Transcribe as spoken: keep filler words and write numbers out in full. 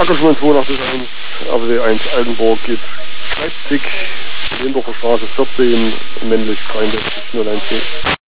Ackerschwimmen zweiundachtzig eins, R W eins Altenburg geht Leipzig, Lindorfer Straße vierzehn, männlich dreiundsechzig null eins.